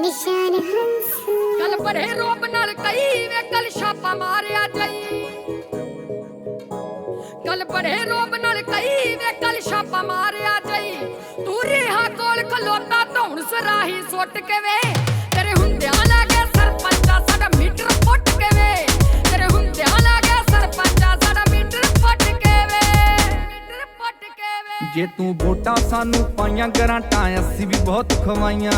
निशान हंस कल बड़े रोब नाल कई वे कल छापा मारिया जाई कल बड़े रोब नाल कई वे कल छापा मारिया जाई तू रिहा कोल खलोता धौण सराही सुट के वे तेरे हुंदियां लागे सरपंचा साडा मीटर फुट के वे तेरे हुंदियां लागे सरपंचा साडा मीटर फुट के वे जे तू वोटां सानू पाइयां गरांटां असीं भी बहुत खवाइयां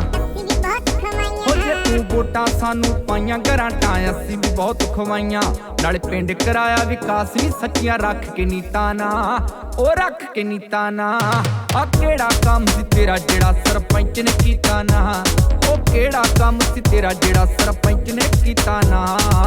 जे तू वोटां सानू पाइयां गरांटां असीं भी बहुत खवाइयां नाले पिंड कराया विकास भी सच्चियां रख के नीतां ना ओ रख के नीतां ना आ केड़ा काम सी तेरा जेड़ा सरपंच ने कीता ना ओ केड़ा काम सी तेरा जेड़ा सरपंच ने कीता ना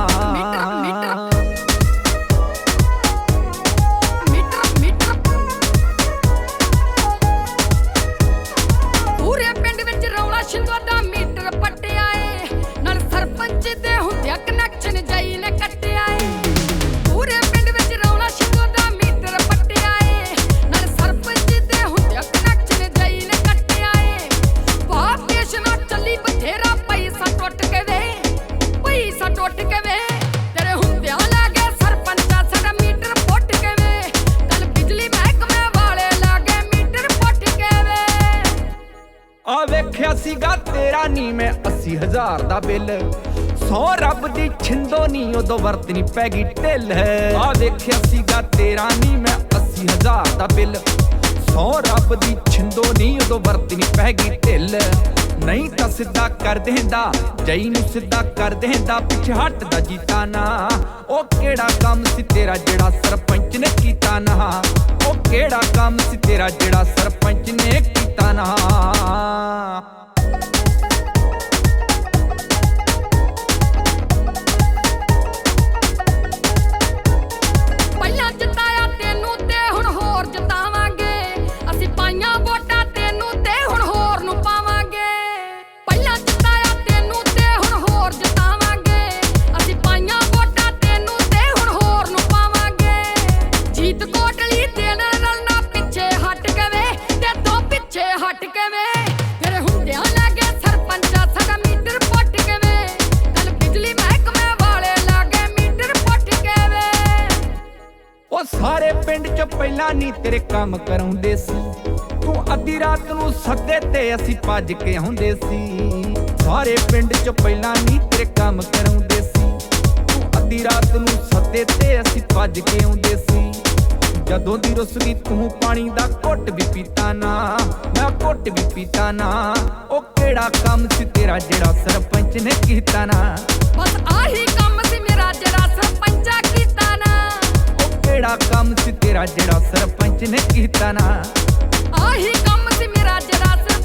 वेख्या सीगा तेरा नी मैं 80,000 दा बिल सौ रब दी छिंदो नी उदो वरतनी पै गई ढिल आ वेख्या सीगा तेरा नी मैं 80,000 दा बिल सौ रब दी छिंदो नी उदो वरतनी पै गई ढिल नहीं तां सिद्धा कर देंदा जई नूं सिद्धा कर देंदा पिछे हटदा जीता ना ओ केड़ा काम सी तेरा जेड़ा सरपंच ने कीता ना ओ केड़ा काम सी तेरा जेड़ा सरपंच ने कीता ना सारे पिंड च पहला नी तेरे काम कराउंदे सी तू अद्धी रात नूं सद्दे ते असीं भज के आउंदे सी सारे पिंड च पहला नी तेरे काम कराउंदे सी तू अद्धी रात नूं सद्दे ते असीं भज के आउंदे सी जदों दी रुस गई तू पानी दा घुट भी पीता ना मैं घुट भी पीता ना ओ केड़ा काम सी तेरा जेड़ा सरपंच ने कीता ना बस आही काम सी मेरा जेड़ा सरपंचा कीता ना केड़ा काम सी तेरा जेड़ा सरपंच ने कीता ना आही काम सी मेरा जेड़ा